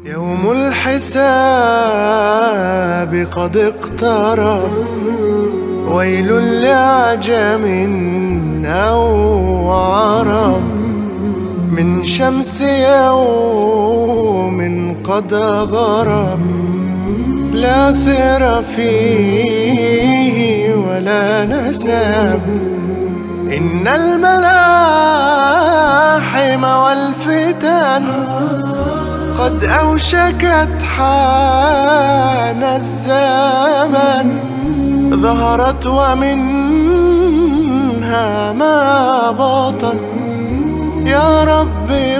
يوم الحساب قد اقترب، ويل لعجم أو عرب، من شمس يوم قد غرب، لا سر فيه ولا نسب، إن الملاحم والفتن قد أوشكت حان الزمن، ظهرت ومنها ما بطن، يا ربي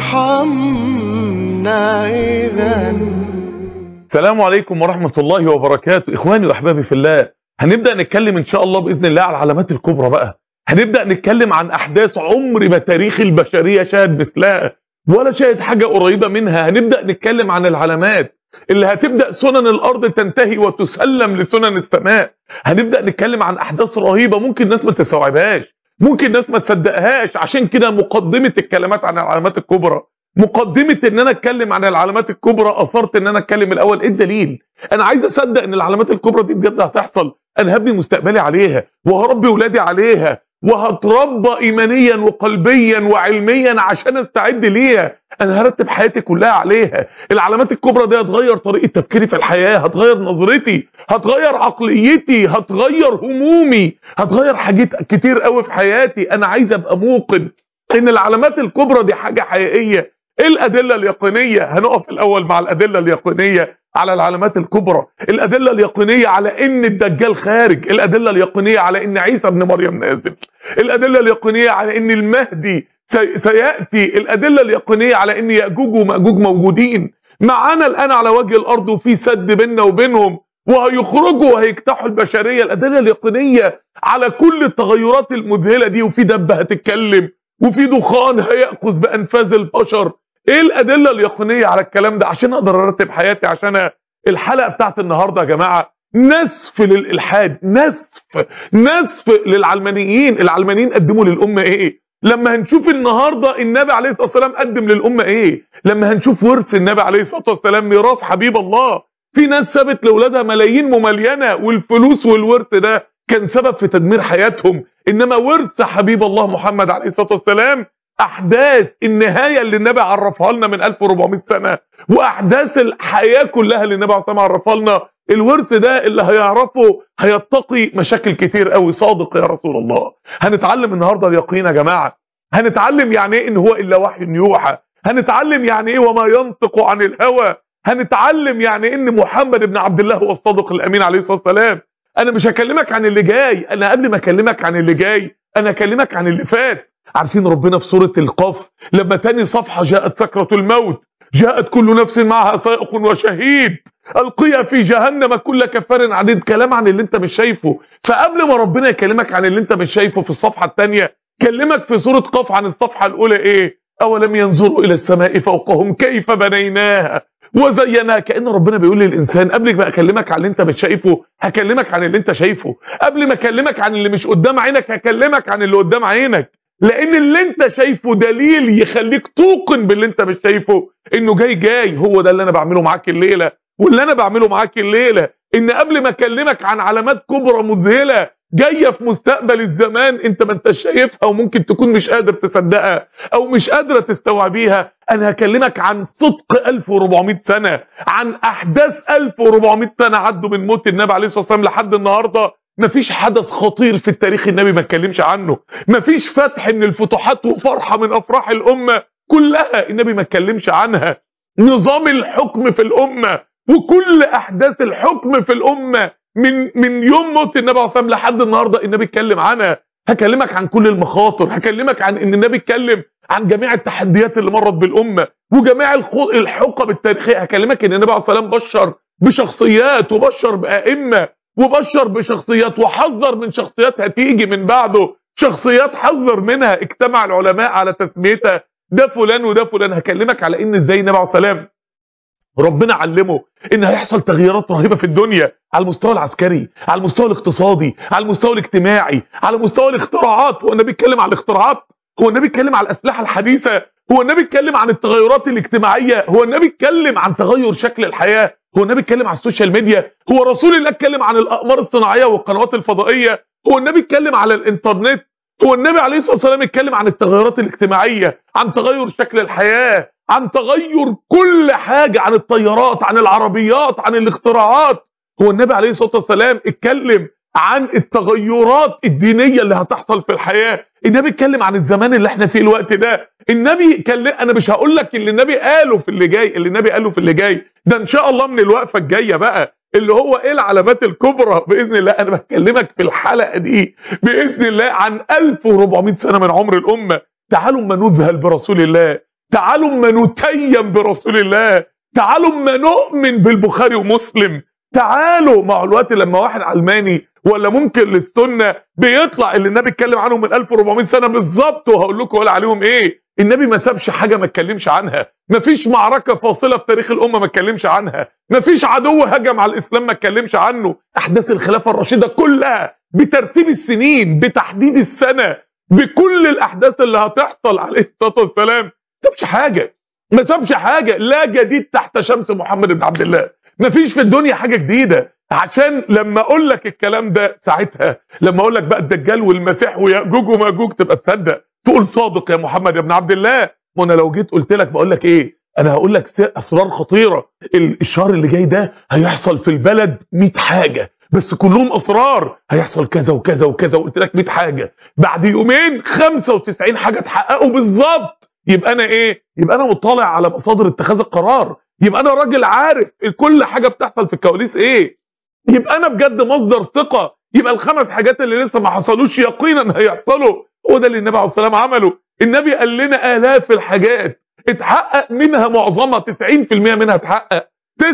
فارحمنا إذن. السلام عليكم ورحمة الله وبركاته. إخواني وأحبابي في الله، هنبدأ نتكلم إن شاء الله بإذن الله على العلامات الكبرى. بقى هنبدأ نتكلم عن أحداث عمر ما تاريخ البشرية شاهد مثلها ولا شاهد حاجة قريبة منها. هنبدأ نتكلم عن العلامات اللي هتبدأ سنن الأرض تنتهي وتسلم لسنن السماء. هنبدأ نتكلم عن أحداث رهيبة ممكن الناس ما تستوعبهاش، ممكن الناس ما تصدقهاش. عشان كده مقدمة الكلمات عن العلامات الكبرى، مقدمة ان انا اتكلم عن العلامات الكبرى، اثرت ان انا اتكلم الاول ايه الدليل. انا عايز اصدق ان العلامات الكبرى دي بجد هتحصل. انا هبني مستقبلي عليها، وهربي ولادي عليها، وهتربى ايمانيا وقلبيا وعلميا عشان استعد ليها. انا هرتب حياتي كلها عليها. العلامات الكبرى دي هتغير طريقة تفكيري في الحياة، هتغير نظرتي، هتغير عقليتي، هتغير همومي، هتغير حاجات كتير قوي في حياتي. انا عايز ابقى موقن ان العلامات الكبرى دي حاجة حقيقية. ايه الادله اليقينيه؟ هنقف الاول مع الادله اليقينيه على العلامات الكبرى. الادله اليقينيه على ان الدجال خارج، الادله اليقينيه على ان عيسى ابن مريم نازل، الادله اليقينيه على ان المهدي سياتي، الادله اليقينيه على ان ياجوج وماجوج موجودين معانا الان على وجه الارض، وفي سد بيننا وبينهم، وهيخرجوا وهيجتاحوا البشريه. الادله اليقينيه على كل التغيرات المذهله دي، وفي دبه هتتكلم، وفي دخان هيأخذ بأنفاذ البشر. ايه الادله اليقينيه على الكلام ده عشان اقدر ارتب حياتي؟ عشان الحلقه بتاعت النهارده يا جماعه نسف للالحاد، نسف للعلمانيين. العلمانيين قدموا للامه ايه؟ لما هنشوف النهارده النبي عليه الصلاه والسلام قدم للامه ايه؟ لما هنشوف ورث النبي عليه الصلاه والسلام، ميراث حبيب الله. في ناس سابت لاولادها ملايين مملينه، والفلوس والورث ده كان سبب في تدمير حياتهم. انما ورث حبيب الله محمد عليه الصلاه والسلام احداث النهايه اللي النبي عرفها لنا من 1400 سنه، واحداث الحياه كلها اللي النبي عليه الصلاه والسلام عرفها لنا. الورث ده اللي هيعرفه هيتقي مشاكل كتير قوي. صادق يا رسول الله. هنتعلم النهارده اليقين يا جماعه. هنتعلم يعني ايه ان هو الا وحي يوحى. هنتعلم يعني ايه وما ينطق عن الهوى. هنتعلم يعني ايه ان محمد بن عبد الله هو الصادق الامين عليه الصلاه والسلام. انا مش هكلمك عن اللي جاي، انا قبل ما اكلمك عن اللي جاي انا هكلمك عن اللي فات. عارفين ربنا في سورة القاف لما تاني صفحة جاءت سكرة الموت، جاءت كل نفس معها سائق وشهيد، القيا في جهنم كل كفار عنيد. كلام عن اللي انت مش شايفه. فقبل ما ربنا يكلمك عن اللي انت مش شايفه في الصفحة التانية، كلمك في سورة قاف عن الصفحة الاولى ايه؟ اولم ينظروا الى السماء فوقهم كيف بنيناها وزيناها. كأن ربنا بيقول للإنسان قبل ما أكلمك عن اللي أنت مش شايفه هكلمك عن اللي أنت شايفه. قبل ما أكلمك عن اللي مش قدام عينك هكلمك عن اللي قدام عينك. لأن اللي أنت شايفه دليل يخليك توقن باللي أنت مش شايفه إنه جاي. هو ده اللي أنا بعمله معاك الليلة، واللي أنا بعمله معاك الليلة إن قبل ما أكلمك عن علامات كبرى مذهلة جاية في مستقبل الزمان انت ما انت شايفها، وممكن تكون مش قادر تصدقها او مش قادرة تستوعبيها. انا هكلمك عن صدق 1400 سنة، عن احداث 1400 سنة عدوا من موت النبي عليه الصلاة والسلام لحد النهاردة. مفيش حدث خطير في التاريخ النبي ما اتكلمش عنه، مفيش فتح من الفتوحات وفرحة من افراح الامة كلها النبي ما اتكلمش عنها. نظام الحكم في الامة وكل احداث الحكم في الامة من يوم موت النبي عليه الصلاه والسلام لحد النهارده النبي اتكلم عنها. هكلمك عن كل المخاطر، هكلمك عن ان النبي اتكلم عن جميع التحديات اللي مرت بالامه وجميع الحقب التاريخيه. هكلمك ان النبي عليه الصلاه والسلام بشر بشخصيات، وبشر بائمه، وبشر بشخصيات، وحذر من شخصيات هتيجي من بعده، شخصيات حذر منها اجتمع العلماء على تسميتها ده فلان وده فلان. هكلمك على ان ازاي النبي عليه الصلاه والسلام ربنا علمه ان هيحصل تغييرات رهيبه في الدنيا، على المستوى العسكري، على المستوى الاقتصادي، على المستوى الاجتماعي، على مستوى الاختراعات. وانا بيتكلم على الاختراعات هو النبي اتكلم على الاسلحه الحديثه؟ هو النبي اتكلم عن التغيرات الاجتماعيه؟ هو النبي اتكلم عن تغير شكل الحياه؟ هو النبي اتكلم عن السوشيال ميديا؟ هو رسول الله اتكلم عن الاقمار الصناعيه والقنوات الفضائيه؟ هو النبي اتكلم على الانترنت؟ هو النبي عليه الصلاه والسلام اتكلم عن التغيرات الاجتماعيه، عن تغير شكل الحياه، عن تغير كل حاجه، عن الطيارات، عن العربيات، عن الاختراعات؟ هو النبي عليه الصلاه والسلام اتكلم عن التغيرات الدينيه اللي هتحصل في الحياه؟ النبي اتكلم عن الزمان اللي احنا فيه الوقت ده؟ النبي انا مش هقول لك اللي النبي قاله في اللي جاي، اللي النبي قاله في اللي جاي ده ان شاء الله من الوقفه الجايه بقى، اللي هو ايه العلامات الكبرى باذن الله. انا بكلمك في الحلقه دي باذن الله عن 1400 سنه من عمر الامه. تعالوا ما نذهل برسول الله، تعالوا ما نتيم برسول الله، تعالوا ما نؤمن بالبخاري ومسلم. تعالوا مع الوقت لما واحد علماني ولا ممكن للسنه بيطلع اللي النبي اتكلم عنهم من 1400 سنه بالظبط، وهقول لكم ولا عليهم ايه. النبي ما سابش حاجه ما اتكلمش عنها، ما فيش معركه فاصله في تاريخ الامه ما اتكلمش عنها، ما فيش عدو هجم على الاسلام ما اتكلمش عنه. احداث الخلافه الراشده كلها بترتيب السنين، بتحديد السنه، بكل الاحداث اللي هتحصل عليه الصلاه والسلام. ما سابش حاجه، ما سابش حاجه. لا جديد تحت شمس محمد بن عبد الله، ما فيش في الدنيا حاجه جديده. عشان لما اقول لك الكلام ده ساعتها، لما اقول لك بقى الدجال والمسيح ويأجوج ومأجوج، تبقى تصدق، تقول صادق يا محمد يا ابن عبد الله. وانا لو جيت قلت لك بقول لك ايه، انا هقول لك اسرار خطيره. الشهر اللي جاي ده هيحصل في البلد 100 حاجه، بس كلهم اسرار. هيحصل كذا وكذا وكذا، وقلت لك 100 حاجه، بعد يومين 95 حاجه اتحققوا بالظبط. يبقى انا ايه؟ يبقى انا مطلع على مصادر اتخاذ القرار، يبقى انا راجل عارف كل حاجه بتحصل في الكواليس ايه، يبقى انا بجد مصدر ثقه. يبقى الخمس حاجات اللي لسه ما حصلوش يقينا هيحصلوا، وده اللي النبي عليه الصلاه والسلام عمله. النبي قال لنا الاف الحاجات اتحقق منها معظمها، 90% منها اتحقق،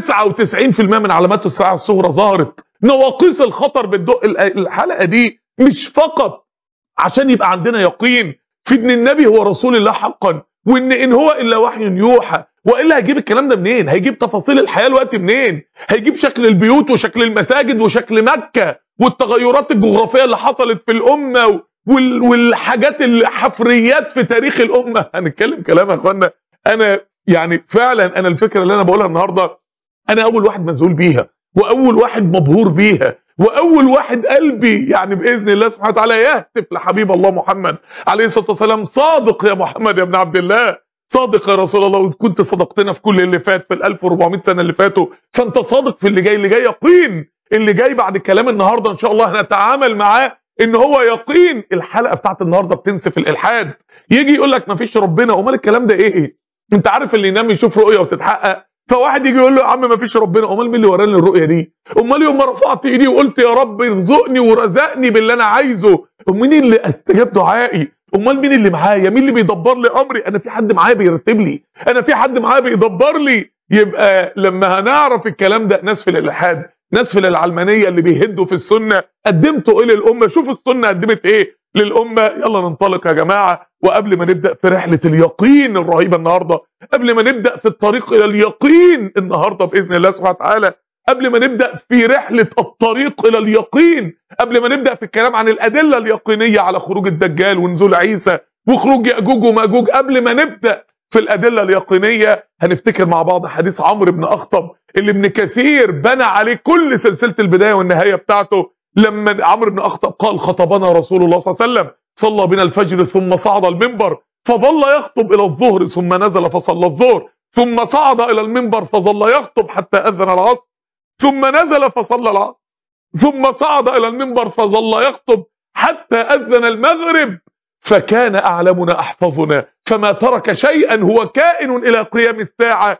99% من علامات الساعه الصغرى ظهرت. نواقيس الخطر بتدق. الحلقه دي مش فقط عشان يبقى عندنا يقين في ان النبي هو رسول الله حقا، وان ان هو الا وحي يوحى. والا هيجيب الكلام ده منين؟ هيجيب تفاصيل الحياه الوقت منين؟ هيجيب شكل البيوت وشكل المساجد وشكل مكه والتغيرات الجغرافيه اللي حصلت في الامه والحاجات الحفريات في تاريخ الامه. هنتكلم كلام يا اخوانا. انا يعني فعلا انا الفكره اللي انا بقولها النهارده انا اول واحد مذهول بيها، واول واحد مبهور بيها، واول واحد قلبي يعني باذن الله سبحانه وتعالى يهتف لحبيب الله محمد عليه الصلاه والسلام. صادق يا محمد يا ابن عبد الله، صادق يا رسول الله. وإذ كنت صدقتنا في كل اللي فات في ال 1400 سنه اللي فاتوا، فانت صادق في اللي جاي. اللي جاي يقين، اللي جاي بعد كلام النهارده ان شاء الله هنتعامل معاه ان هو يقين. الحلقه بتاعت النهارده بتنسف الالحاد. يجي يقول لك مفيش ربنا، امال الكلام ده ايه؟ انت عارف اللي ينام يشوف رؤيه وتتحقق، فواحد يجي يقول له يا عم مفيش ربنا، امال مين اللي وراني الرؤيه دي؟ امال يوم ما رفعت ايدي وقلت يا رب ارزقني ورزقني باللي انا عايزه، مين اللي استجاب دعائي؟ امال مين اللي معايا؟ مين اللي بيدبر لي امري؟ انا في حد معايا بيرتب لي، انا في حد معايا بيدبر لي. يبقى لما هنعرف الكلام ده، ناس في الالحاد، ناس في العلمانيه اللي بيهدوا في السنه، قدمتوا ايه للامه؟ شوف السنه قدمت ايه للامه. يلا ننطلق يا جماعه. وقبل ما نبدا في رحله اليقين الرهيبه النهارده، قبل ما نبدا في الطريق الى اليقين النهارده باذن الله سبحانه وتعالى، قبل ما نبدا في رحله الطريق الى اليقين، قبل ما نبدا في الكلام عن الادله اليقينيه على خروج الدجال ونزول عيسى وخروج ياجوج وماجوج، قبل ما نبدا في الادله اليقينيه هنفتكر مع بعض حديث عمرو بن اخطب اللي ابن كثير بنى عليه كل سلسله البدايه والنهايه بتاعته. لما عمرو بن اخطب قال خطبنا رسول الله صلى الله عليه وسلم، صلى بنا الفجر ثم صعد المنبر فظل يخطب الى الظهر ثم نزل فصلى الظهر، ثم صعد الى المنبر فظل يخطب حتى اذن العصر، ثم نزل فصلى العصر، ثم صعد الى المنبر فظل يخطب حتى اذن المغرب، فكان اعلمنا احفظنا، فما ترك شيئا هو كائن الى قيام الساعه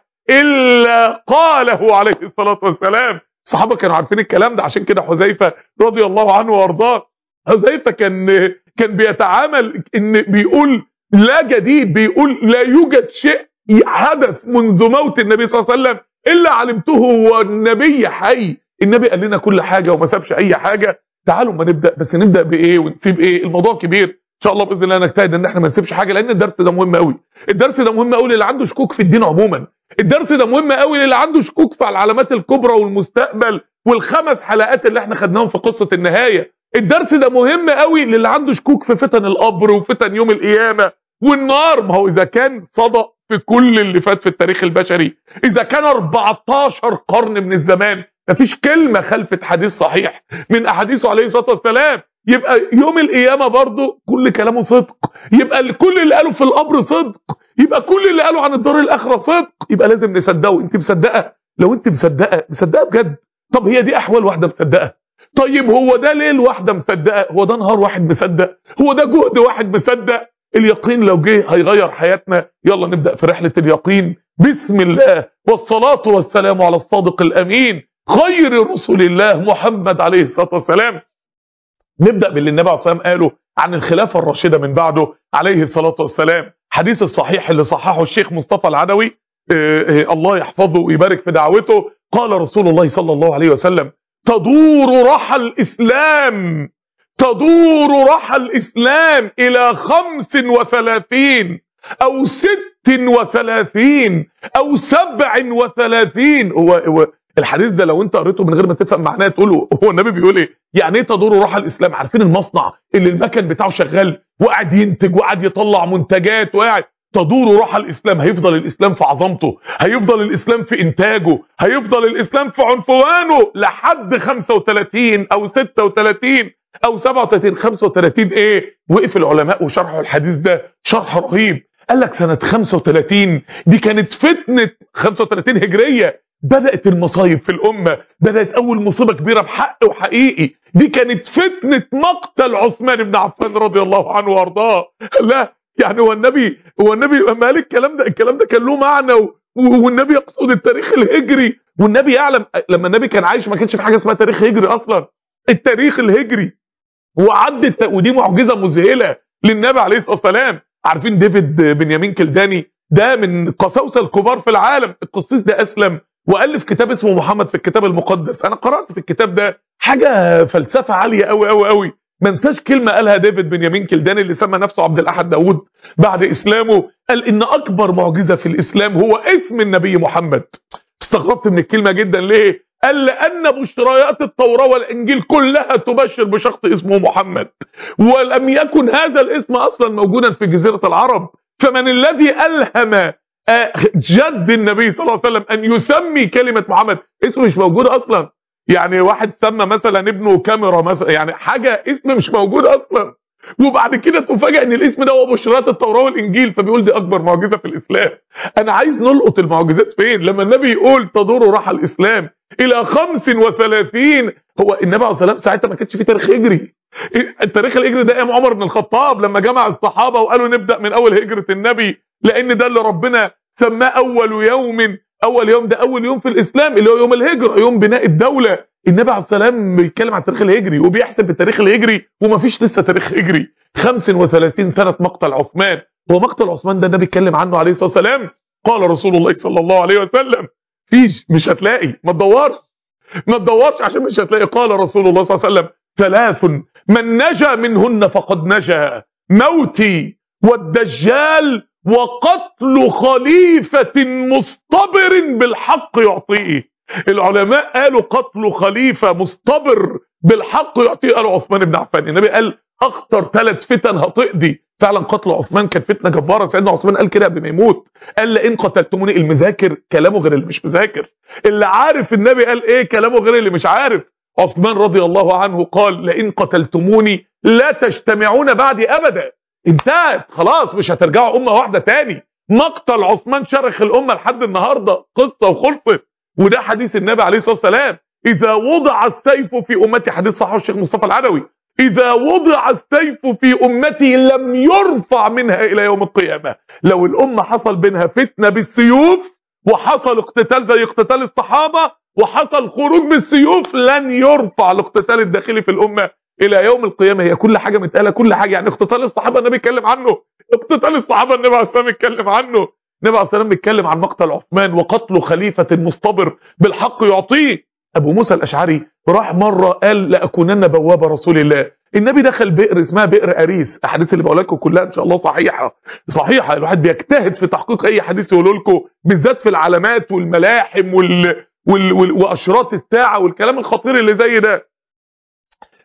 الا قاله عليه الصلاه والسلام. الصحابه كانوا عارفين الكلام ده، عشان كده حذيفه رضي الله عنه وارضاه، حذيفه كان بيتعامل ان بيقول لا جديد، بيقول لا يوجد شيء حدث منذ موت النبي صلى الله عليه وسلم الا علمته والنبي حي. النبي قال لنا كل حاجه وما سابش اي حاجه. تعالوا ما نبدا، بس نبدا بايه ونسيب ايه؟ الموضوع كبير ان شاء الله باذن الله. نجتهد ان احنا ما نسيبش حاجه، لان الدرس ده مهم قوي. الدرس ده مهم قوي للي عنده شكوك في الدين عموما. الدرس ده مهم قوي للي عنده شكوك في العلامات الكبرى والمستقبل والخمس حلقات اللي احنا خدناهم في قصه النهايه. الدرس ده مهم قوي للي عنده شكوك في فتن القبر وفتن يوم القيامة والنار. ما هو اذا كان صدق في كل اللي فات في التاريخ البشري، اذا كان 14 قرن من الزمان مفيش كلمة خلفت حديث صحيح من احاديثه عليه الصلاة والسلام، يبقى يوم القيامة برضو كل كلامه صدق، يبقى كل اللي قاله في القبر صدق، يبقى كل اللي قاله عن الدار الاخرة صدق، يبقى لازم نصدقه. انت مصدقة؟ لو انت مصدقة بجد. طب هي دي احوال واحدة مصدقة؟ طيب هو ده ليل واحدة مصدقة؟ هو ده نهار واحد مصدق؟ هو ده جهد واحد مصدق؟ اليقين لو جه هيغير حياتنا. يلا نبدأ في رحلة اليقين. بسم الله والصلاة والسلام على الصادق الأمين خير رسول الله محمد عليه الصلاة والسلام. نبدأ باللي النبي عليه الصلاة والسلام قاله عن الخلافة الراشدة من بعده عليه الصلاة والسلام. حديث الصحيح اللي صححه الشيخ مصطفى العدوي الله يحفظه ويبارك في دعوته. قال رسول الله صلى الله عليه وسلم: تدور رحى الإسلام، تدور رحى الإسلام إلى 35 أو 36 أو 37. هو الحديث ده لو انت قريته من غير ما تفهم معناه تقوله هو النبي بيقول ايه؟ يعني ايه تدور رحى الإسلام؟ عارفين المصنع اللي المكن بتاعه شغال وقاعد ينتج وقاعد يطلع منتجات وقاعد تدور رحى الإسلام. هيفضل الإسلام في عظمته، هيفضل الإسلام في إنتاجه، هيفضل الإسلام في عنفوانه لحد 35 أو 36 أو 37. 35 إيه؟ وقف العلماء وشرحوا الحديث ده شرح رهيب. قال لك سنة 35 دي كانت فتنة 35 هجرية، بدأت المصايب في الأمة، بدأت أول مصيبة كبيرة بحق وحقيقي. دي كانت فتنة مقتل عثمان بن عفان رضي الله عنه وارضاه. لا يعني هو النبي ما قال الكلام ده كان له معنى والنبي يقصد التاريخ الهجري. والنبي يعلم لما النبي كان عايش ما كانش في حاجة اسمها تاريخ هجري أصلا. التاريخ الهجري وعدت، ودي معجزة مذهلة للنبي عليه الصلاة والسلام. عارفين ديفيد بنيامين كلداني ده من القساوسة الكبار في العالم. القسيس ده أسلم وألف كتاب اسمه محمد في الكتاب المقدس. أنا قرأت في الكتاب ده حاجة فلسفة عالية أوي أوي أوي. ما انساش كلمة قالها ديفيد بنيامين كلداني اللي سمى نفسه عبد الأحد داوود بعد إسلامه. قال إن أكبر معجزة في الإسلام هو اسم النبي محمد. استغربت من الكلمة جدا. ليه؟ قال لأن بشريات التوراة والإنجيل كلها تبشر بشخص اسمه محمد، ولم يكن هذا الاسم أصلا موجودا في جزيرة العرب. فمن الذي ألهم جد النبي صلى الله عليه وسلم أن يسمي كلمة محمد؟ اسمه مش موجود أصلا. يعني واحد سمى مثلا ابنه كاميرا مثلا، يعني حاجة اسم مش موجود أصلا، وبعد كده تفاجئ ان الاسم ده هو بشرات التوراة والانجيل. فبيقول دي اكبر معجزة في الاسلام. انا عايز نلقط المعجزات فين لما النبي يقول تدور رحى الاسلام الى 35. هو النبي عليه الصلاه والسلام ساعتها ما كانش في تاريخ هجري. التاريخ الهجري ده ايام عمر بن الخطاب لما جمع الصحابة وقالوا نبدأ من اول هجرة النبي، لان ده اللي ربنا سماه اول يوم. اول يوم ده اول يوم في الاسلام اللي هو يوم الهجرة، يوم بناء الدولة. النبي عليه الصلاه والسلام بيتكلم عن التاريخ الهجري وبيحسب التاريخ الهجري ومفيش لسه تاريخ هجري. 35 سنة مقتل عثمان. هو مقتل عثمان ده النبي اتكلم عنه عليه الصلاة والسلام. قال رسول الله صلى الله عليه وسلم فيش، مش هتلاقي، ما تدورش عشان مش هتلاقي. قال رسول الله صلى الله عليه وسلم: 3 من نجا منهن فقد نجا، موتي والدجال وقتل خليفة مصطبر بالحق يعطيه. العلماء قالوا قتل خليفة مصطبر بالحق يعطيه، قالوا عثمان بن عفان. النبي قال اخطر 3 فتن هتقضي. فعلا قتل عثمان كان فتنة جبارة. سيدنا عثمان قال كده قبل ما يموت، قال لئن قتلتموني. المذاكر كلامه غير اللي مش مذاكر، اللي عارف النبي قال ايه كلامه غير اللي مش عارف. عثمان رضي الله عنه قال لئن قتلتموني لا تجتمعون بعدي ابدا. انتهت خلاص، مش هترجعوا امة واحدة تاني. مقتل عثمان شرخ الامة لحد النهاردة، قصة وخلصت. وده حديث النبي عليه الصلاة والسلام: إذا وضع السيف في أمتي، حديث صحيح الشيخ مصطفى العدوي، إذا وضع السيف في أمتي لم يرفع منها إلى يوم القيامة. لو الأمة حصل بينها فتنة بالسيوف وحصل اقتتال زي اقتتال الصحابة وحصل خروج بالسيوف، لن يرفع الاقتتال الداخلي في الأمة إلى يوم القيامة. هي كل حاجة متقالة، كل حاجة. يعني اقتتال الصحابة النبي اتكلم عنه، اقتتال الصحابة النبي عليه الصلاة والسلام اتكلم عنه. النبي عليه الصلاة والسلام بيتكلم عن مقتل عثمان وقتل خليفة مصطبر بالحق يعطيه. أبو موسى الأشعري راح مرة قال لأكونن بواب رسول الله. النبي دخل بئر اسمها بئر أريس. الأحاديث اللي بقول لكم كلها إن شاء الله صحيحة. الواحد بيجتهد في تحقيق أي حديث يقول لكم، بالذات في العلامات والملاحم وأشراط الساعة والكلام الخطير اللي زي ده.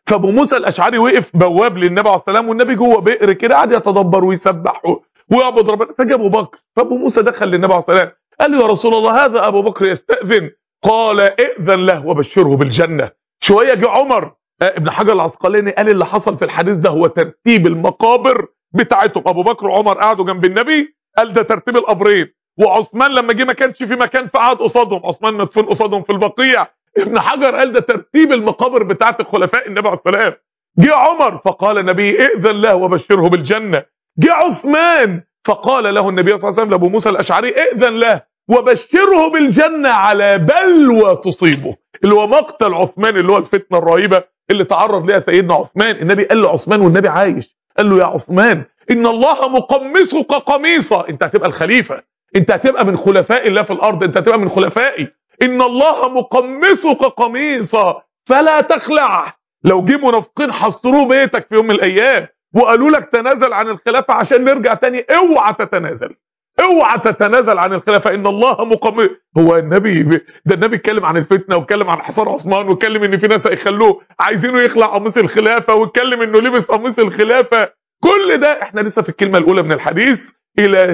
فابو موسى الاشعري وقف بواب للنبي عليه السلام، والنبي جوه بئر كده قعد يتدبر ويسبح ويعبد ربنا. فجاء ابو بكر، فابو موسى دخل للنبي عليه السلام قال له يا رسول الله هذا ابو بكر يستأذن. قال ائذن له وبشره بالجنه. شويه جه عمر ابن حجر العسقلاني قال اللي حصل في الحديث ده هو ترتيب المقابر بتاعتهم. ابو بكر وعمر قعدوا جنب النبي، قال ده ترتيب القبرين. وعثمان لما جه ما كانش في مكان فقعد قصادهم، عثمان مدفون قصادهم في البقيع. ابن حجر قال ده ترتيب المقابر بتاعت الخلفاء النبي عليه السلام. جه عمر فقال النبي ائذن له وبشره بالجنه. جه عثمان فقال له النبي صلى الله عليه وسلم لابو موسى الاشعري ائذن له وبشره بالجنه على بلوى تصيبه، اللي هو مقتل عثمان، اللي هو الفتنه الرهيبه اللي تعرض لها سيدنا عثمان. النبي قال لعثمان والنبي عايش، قال له يا عثمان ان الله مقمصك قميصا، انت هتبقى الخليفه، انت هتبقى من خلفاء الله في الارض، انت هتبقى من خلفائي. ان الله مقمصك قميصا فلا تخلع. لو جه منافقين حصروه بيتك في يوم من الايام وقالوا لك تنازل عن الخلافه عشان نرجع تاني، اوعى تتنازل، اوعى تتنازل عن الخلافه. ان الله مقمص. هو النبي ده النبي اتكلم عن الفتنه، واتكلم عن حصار عثمان، واتكلم ان في ناس هيخلوه عايزينه يخلع قميص الخلافه، واتكلم انه لبس قميص الخلافه. كل ده احنا لسه في الكلمه الاولى من الحديث الى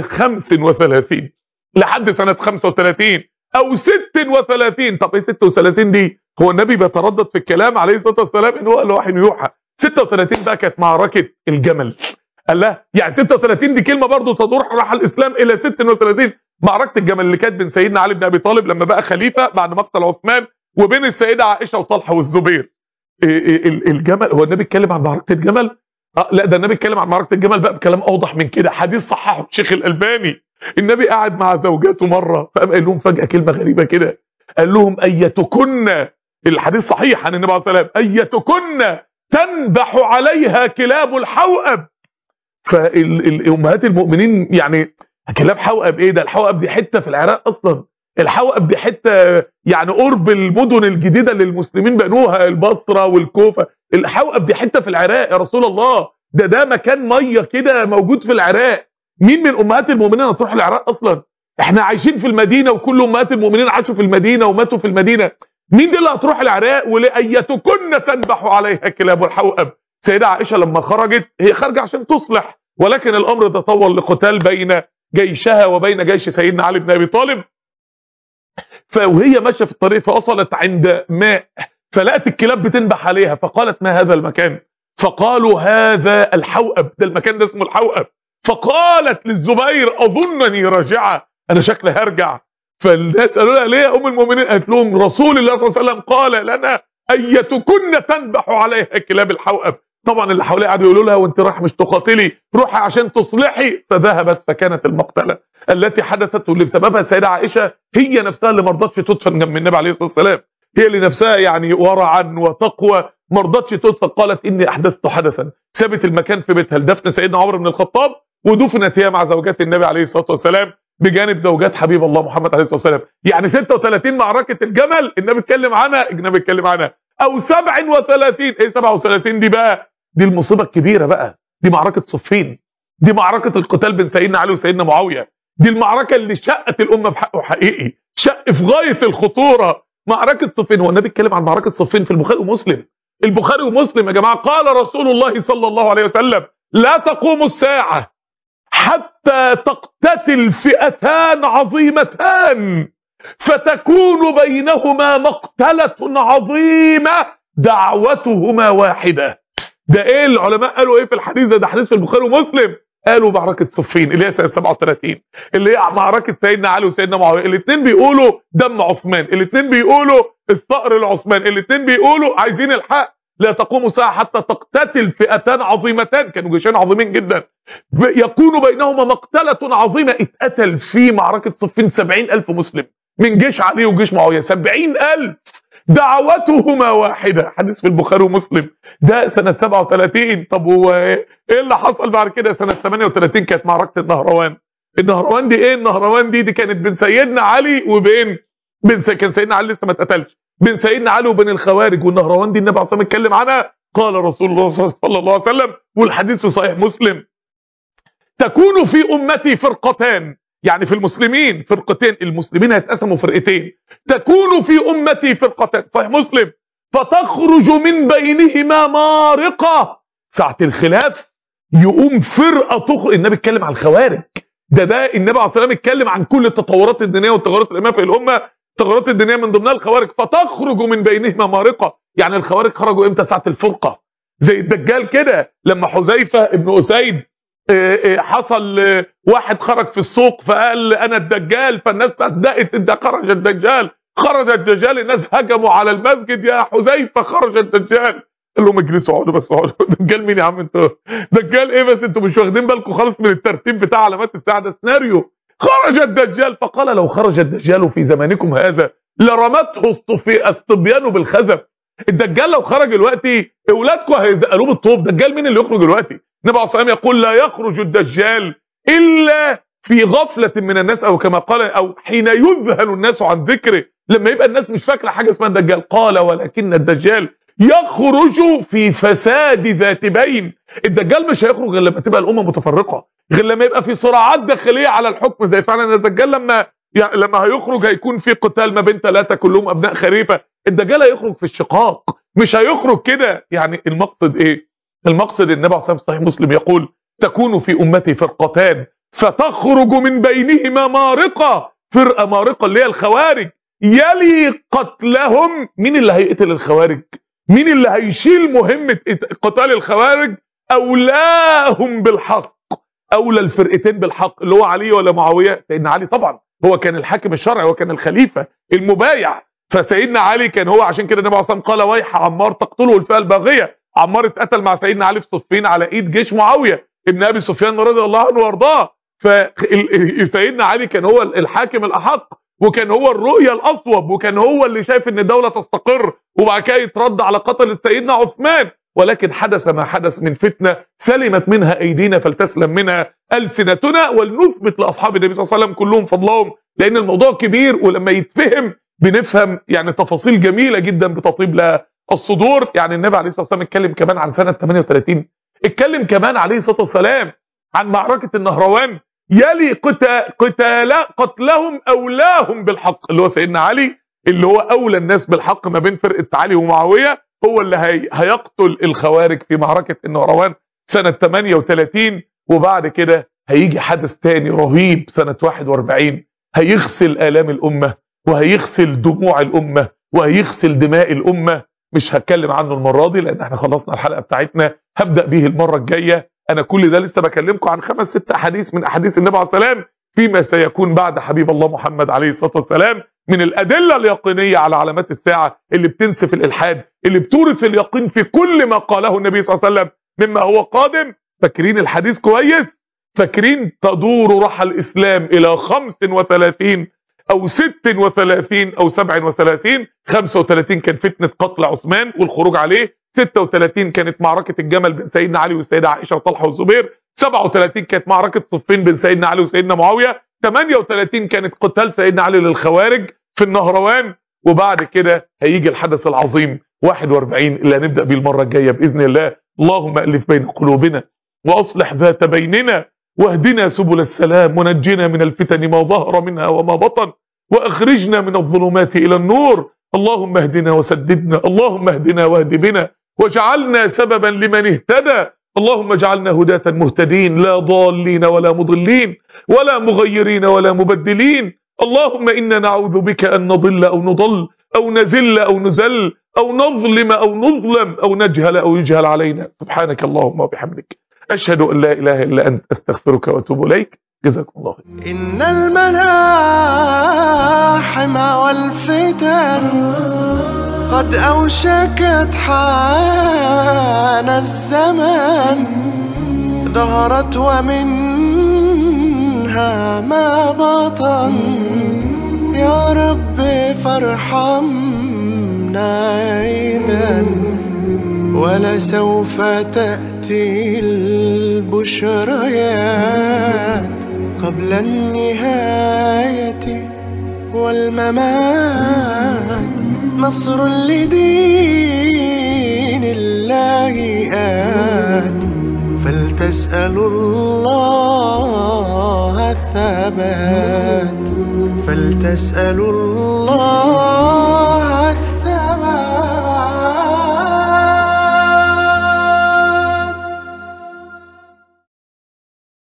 35 لحد سنه 35 او 36. طب ايه 36 دي؟ هو النبي بيتردد في الكلام عليه الصلاه والسلام ان هو قال له وحي يوحى. 36 بقى كانت معركه الجمل. قال لها يعني 36 دي كلمه برضه تدور راح الاسلام الى 36. معركه الجمل اللي كانت بين سيدنا علي بن ابي طالب لما بقى خليفه بعد مقتل عثمان، وبين السيده عائشه وطلحه والزبير. الجمل، هو النبي اتكلم عن معركه الجمل؟ لا ده النبي اتكلم عن معركه الجمل بقى بكلام اوضح من كده، حديث صححه الشيخ الالباني. النبي قاعد مع زوجاته مره فقام قال لهم فجاه كلمه غريبه كده، قال لهم ايتكن، الحديث صحيح عن النبي عليه الصلاه والسلام، ايتكن تنبح عليها كلاب الحوأب. فالامهات المؤمنين يعني كلاب حوأب ايه ده؟ الحوأب دي حته في العراق اصلا، الحوأب دي حته يعني قرب المدن الجديده اللي المسلمين بنوها، البصره والكوفه. الحوأب دي حته في العراق يا رسول الله، ده مكان ميه كده موجود في العراق. مين من امهات المؤمنين هتروح العراق اصلا؟ احنا عايشين في المدينه وكل امهات المؤمنين عاشوا في المدينه وماتوا في المدينه. مين دي اللي هتروح العراق؟ ولأيتكن تنبح عليها كلاب الحوأب. سيدة عائشه لما خرجت، هي خارجه عشان تصلح، ولكن الامر تطور لقتال بين جيشها وبين جيش سيدنا علي بن ابي طالب. فوهي ماشيه في الطريق فوصلت عند ماء، فلقت الكلاب بتنبح عليها، فقالت ما هذا المكان؟ فقالوا هذا الحوأب، ده المكان ده اسمه الحوأب. فقالت للزبير اظنني راجعه، انا شكلي هرجع. فالناس قالوا لها ليه يا ام المؤمنين؟ قالت لهم رسول الله صلى الله عليه وسلم قال لنا ايتكن تنبح عليها كلاب الحوأب. طبعا اللي حواليها قعدوا يقولوا لها وانت رايح مش تقاتلي، روحي عشان تصلحي. فذهبت فكانت المقتله التي حدثت واللي بسببها السيده عائشه هي نفسها اللي ما رضتش تدفن جنب النبي عليه الصلاه والسلام، هي اللي نفسها يعني ورعا وتقوى ما رضتش تدفن. قالت اني احدثت حدثا، سابت المكان في بيتها لدفن سيدنا عمر بن الخطاب، ودفنت هي مع زوجات النبي عليه الصلاه والسلام بجانب زوجات حبيب الله محمد عليه الصلاه والسلام. يعني 36 معركه الجمل النبي اتكلم عنها، النبي اتكلم عنها. او 37، ايه 37 دي بقى؟ دي المصيبه الكبيره بقى، دي معركه صفين، دي معركه القتال بين سيدنا علي وسيدنا معاويه، دي المعركه اللي شقت الامه بحقه حقيقي، شق في غايه الخطوره. معركه صفين، هو النبي اتكلم عن معركه صفين في البخاري ومسلم. البخاري ومسلم يا جماعه، قال رسول الله صلى الله عليه وسلم لا تقوم الساعه حتى تقتتل فئتان عظيمتان فتكون بينهما مقتلة عظيمة دعوتهما واحدة. ده ايه العلماء قالوا ايه في الحديث ده؟ ده حديث في البخاري ومسلم. قالوا معركة صفين اللي هي سنة 37 اللي هي معركة سيدنا علي وسيدنا معاوية. الاثنين بيقولوا دم عثمان، الاثنين بيقولوا الثأر العثمان، الاثنين بيقولوا عايزين الحق. لا تقوم ساعة حتى تقتتل فئتان عظيمتان، كانوا جيشين عظيمين جدا، يكون بينهما مقتلة عظيمة. اتقتل في معركة صفين 70,000 مسلم من جيش علي وجيش معاوية، 70,000 دعوتهما واحدة. حديث في البخاري ومسلم. ده سنة 37. طب هو ايه اللي حصل بعد كده؟ سنة 38 كانت معركة النهروان. النهروان دي ايه؟ النهروان دي كانت بين سيدنا علي وبين كان سيدنا علي لسه ما اتقتلش، بين سيدنا علي وبين الخوارج. والنهروان دي النبي عليه الصلاه والسلام اتكلم عنها، قال رسول الله صلى الله عليه وسلم، والحديث في صحيح مسلم: تكون في امتي فرقتان، يعني في المسلمين فرقتين، المسلمين هيتقسموا فرقتين. تكون في امتي فرقتان، صحيح مسلم. فتخرج من بينهما مارقة. ساعة الخلاف يقوم فرقة تخرج. النبي اتكلم عن الخوارج، ده النبي عليه الصلاة والسلام اتكلم عن كل التطورات الدينية والتغيرات الإمامية في الأمة. التغيرات الدينية من ضمنها الخوارج. فتخرج من بينهما مارقة، يعني الخوارج خرجوا امتى؟ ساعة الفرقة، زي الدجال كده. لما حذيفة ابن أسيد حصل واحد خرج في السوق فقال انا الدجال، فالناس صدقت ده خرج الدجال، خرج الدجال. الناس هجموا على المسجد، يا حذيفة خرج الدجال. قال لهم اجلسوا اقعدوا بس اقعدوا. دجال مين يا عم انتوا؟ دجال ايه بس؟ انتوا مش واخدين بالكم خالص من الترتيب بتاع علامات الساعه، ده سيناريو. خرج الدجال. فقال لو خرج الدجال في زمانكم هذا لرمته الصبيان بالخزف. الدجال لو خرج دلوقتي اولادكم هيزقلوه بالطوب. دجال مين اللي يخرج دلوقتي؟ النبي عليه الصلاه والسلام يقول لا يخرج الدجال الا في غفله من الناس، او كما قال او حين يذهل الناس عن ذكره، لما يبقى الناس مش فاكره حاجه اسمها الدجال. قال ولكن الدجال يخرج في فساد ذات بين. الدجال مش هيخرج غير لما تبقى الامه متفرقه، غير لما يبقى في صراعات داخليه على الحكم. زي فعلا الدجال لما هيخرج هيكون في قتال ما بين ثلاثه كلهم ابناء خليفه. الدجال هيخرج في الشقاق، مش هيخرج كده. يعني المقصد ايه؟ المقصد النبي عليه الصلاه والسلام صحيح مسلم يقول تكون في امتي فرقتان فتخرج من بينهما مارقه. فرقه مارقه اللي هي الخوارج، يلي قتلهم. مين اللي هيقتل الخوارج؟ مين اللي هيشيل مهمه قتال الخوارج؟ اولاهم بالحق، اولى الفرقتين بالحق، اللي هو علي ولا معاويه؟ سيدنا علي طبعا، هو كان الحاكم الشرعي وكان الخليفه المبايع. فسيدنا علي كان هو، عشان كده النبي عليه الصلاه والسلام قال ويح عمار تقتله الفئه الباغيه. عمار اتقتل مع سيدنا علي في صفين على ايد جيش معاويه ابن ابي سفيان رضي الله عنه وارضاه. فسيدنا علي كان هو الحاكم الاحق، وكان هو الرؤيه الاصوب، وكان هو اللي شايف ان الدوله تستقر، وبعد كده يترد على قتل سيدنا عثمان. ولكن حدث ما حدث من فتنه سلمت منها ايدينا فلتسلم منها السنتنا، ولنثبت لاصحاب النبي صلى الله عليه وسلم كلهم فضلهم، لان الموضوع كبير، ولما يتفهم بنفهم يعني تفاصيل جميله جدا بتطيب لها الصدور. يعني النبي عليه الصلاه والسلام اتكلم كمان عن سنه 38، اتكلم كمان عليه الصلاه والسلام عن معركه النهروان، يلي قتلهم اولاهم بالحق، اللي هو سيدنا علي، اللي هو اولى الناس بالحق ما بين فرقه علي ومعاويه، هو اللي هيقتل الخوارج في معركه النهروان سنه 38. وبعد كده هيجي حدث تاني رهيب سنه 41 هيغسل آلام الامه، وهيغسل دموع الامه، وهيغسل دماء الامه. مش هتكلم عنه المره دي لان احنا خلصنا الحلقه بتاعتنا، هبدا به المره الجايه. انا كل ده لسه بكلمكم عن 5-6 احاديث من احاديث النبي عليه الصلاه والسلام فيما سيكون بعد حبيب الله محمد عليه الصلاه والسلام من الادله اليقينيه على علامات الساعه اللي بتنسف الالحاد، اللي بتورث اليقين في كل ما قاله النبي صلى الله عليه وسلم مما هو قادم. فاكرين الحديث كويس؟ فاكرين تدور رحى الاسلام الى 35 او 36 او 37. 35 كان فتنه قتل عثمان والخروج عليه، 36 كانت معركه الجمل بين سيدنا علي والسيده عائشه وطلحه والزبير، 37 كانت معركه صفين بين سيدنا علي وسيدنا معاويه، 38 كانت قتال سيدنا علي للخوارج في النهروان. وبعد كده هيجي الحدث العظيم 41 اللي هنبدا بيه المره الجايه باذن الله. اللهم الف بين قلوبنا واصلح ذات بيننا واهدنا سبل السلام ونجنا من الفتن ما ظهر منها وما بطن واخرجنا من الظلمات الى النور. اللهم اهدنا وسددنا، اللهم اهدنا واهد بنا واجعلنا سببا لمن اهتدى. اللهم اجعلنا هداة مهتدين لا ضالين ولا مضلين ولا مغيرين ولا مبدلين. اللهم إنا نعوذ بك أن نضل أو نضل أو نزل أو نزل أو نظلم أو نظلم أو نجهل أو يجهل علينا. سبحانك اللهم وبحمدك أشهد أن لا إله إلا أنت أستغفرك وأتوب إليك. جزاكم الله خير. إن الملاحم والفتن قد أوشكت حان الزمان، ظهرت ومنها ما بطن. يا رب فارحمنا إذا، ولسوف تأتي البشريات قبل النهاية والممات. نصر لدين الله آت، فلتسألوا الله الثبات، فلتسألوا الله